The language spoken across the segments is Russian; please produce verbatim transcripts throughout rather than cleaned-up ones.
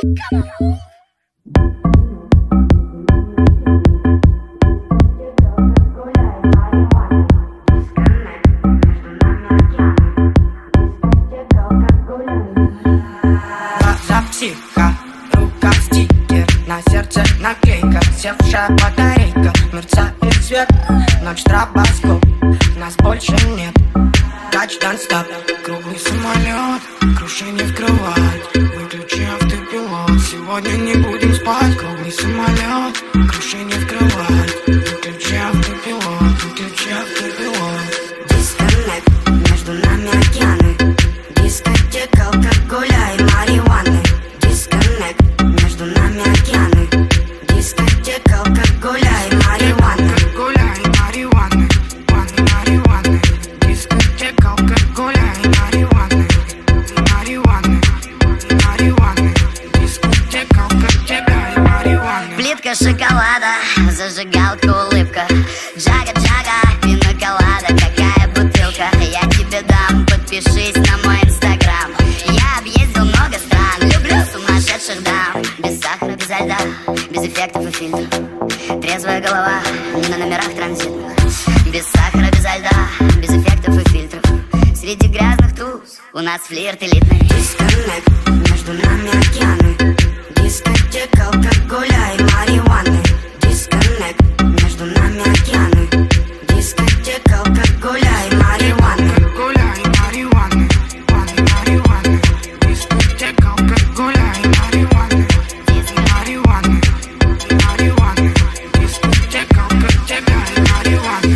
Психа, рука стикер, на сердце наклейка, севшая батарейка, мерцает свет, ночь стробоскоп, нас больше нет. Touchdown стоп, круглый самолет, крушение скрывать, выключи автопилот. Сегодня не будем спать, круглый самолет, крушение скрывать, выключи автопилот, выключи автопилот. Дисконнект, между нами океаны, дискотека, алкоголя и марихуаны. Дисконнект, между нами океаны, дискотека, алкоголя и марихуаны. Алкоголя и марихуаны, ванны, марихуаны. Дискотека, алкоголя и марихуаны, марихуаны, марихуаны. Дискотека, алкоголя и марихуаны. Плитка шоколада, зажигалка, улыбка, джага-джага, пина-колада, какая бутылка. Я тебе дам, подпишись на мой инстаграм. Я объездил много стран, люблю сумасшедших дам. Без сахара, без льда, без эффектов и фильтров, трезвая голова на номерах транзитных. Без сахара, без льда, без эффектов и фильтров, среди грязных туз у нас флирт элитный. Дисконнект, между нами океаны, дискотека, алкоголя и марихуаны. Дисконнект, между нами океаны, дискотека, алкоголя и марихуаны. Алкоголя и марихуаны, ванны, марихуаны. Дискотека, алкоголя и марихуаны, марихуаны, марихуаны. Дискотека, алкоголя и марихуаны.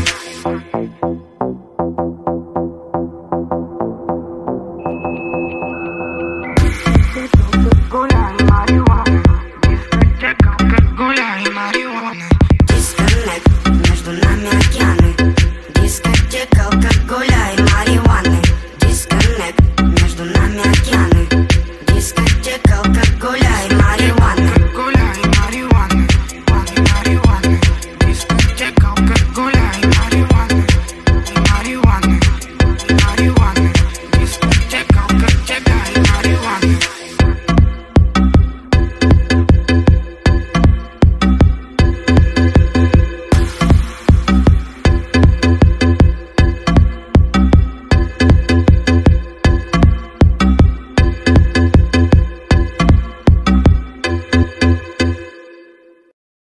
Алкоголя и марихуаны. Дискотека, алкоголя и марихуаны. Дисконнект, между нами океаны,